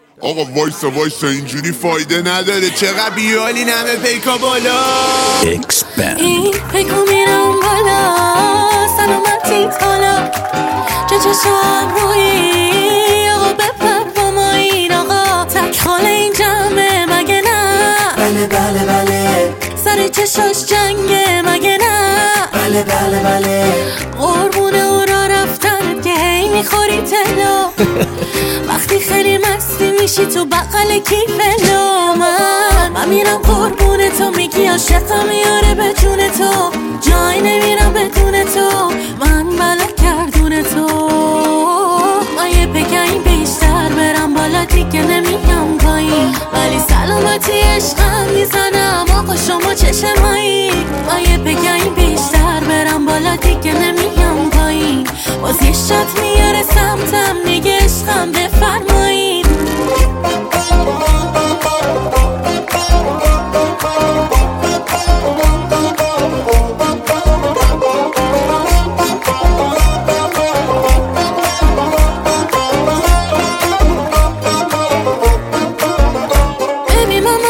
آقا وایسا اینجوری فایده نداره، چقدر بیالی نمه پیکا بالا. این پیکا میرم بالا، سلامتیت حالا چه چشم روی آقا بپر با ما این آقا تک خاله این جمعه مگه نه؟ بله بله بله سر چشاش جنگه مگه نه؟ بله بله بله قربون او را رفتن که هی میخوری تلا وقتی خیلی مستی میشی تو بغل کیفلا. من میرم قربون تو، میگی عاشقم میاره به جون تو، جای نمیرم بدون تو، من بلد کردون تو. من یه بگیم بیشتر برم بالا دیگه نمیگم پایین، ولی سلامتی عشقم میزنم آقا شما چشمایی. من یه بگیم بیشتر برم بالا دیگه نمیگم پایین، باز یه شات میاره سمتم میگه عشقم بفرمایین. ببین من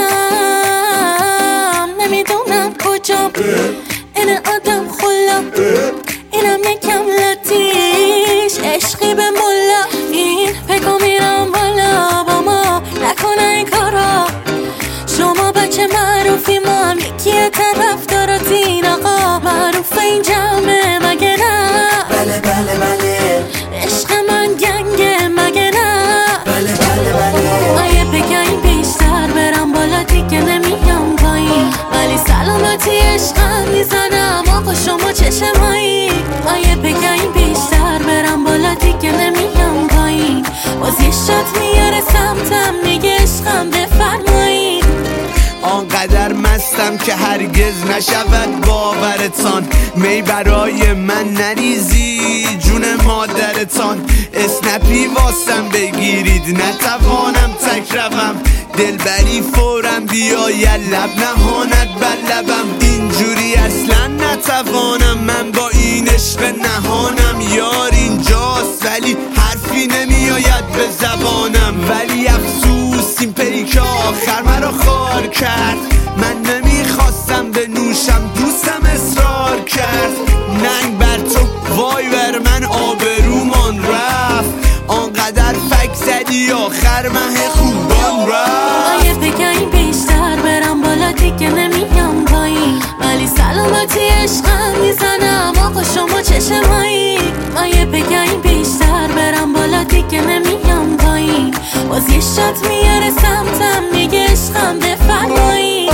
مستم نمیدونم کجام، این آدم خلا اینم یکم لاتیش عشقی به ملا. این پگا میرم بالا با ما نکنه این کارا، شما بچه معروفی ما هم یکی طرف داراتین آقا معروف این جمعه مگه نه؟ بله بله بله عشق من گنگه مگه نه؟ بله بله بله من یه بگیم بیشتر برم بالا دیگه نمیگم پایین، ولی سلامتی عشقم میزنم آقا شما چشمایی. من یه بگیم بیشتر برم بالا دیگه نمیگم پایین، باز یه شات میاره سمتم میگه عشقم بفرمایین. آنقدر مستم که هرگز نشود باورتان، می برای من نریزی جون مادرتان، اسنپی واسم بگیرید نتوانم تک روم، دلبری فورم بیا لب نهاند بر لبم، اینجوری اصلا نتوانم من با این عشق نهانم. یار اینجاست ولی حرفی نمیآید به زبانم، ولی افسوس این پیکا آخر مرا خار کرد، من نمیخواستم بنوشم دوستم اصرار کرد، ننگ بر تو وای بر من آبرومان رفت، آنقدر فک زدی آخر مه خوبان رفت. یه بگیم بیشتر برم بالا دیگه نمیگم پایین، ولی سلامتی عشقم میزنم آقا شما چشمایی. من یه بگیم بیشتر برم بالا دیگه نمیگم پایین، باز یه شات میاره سمتم میگه عشقم بفرمایین.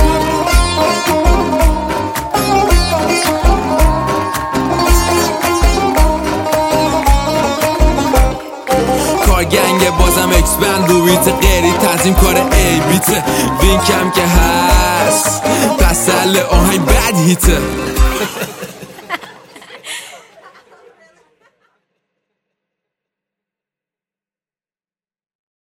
گنگ بازم اکسپند رو بیت غیری تنظیم کار ای بیته وینکم که هست پسل آهنگ بد هیته.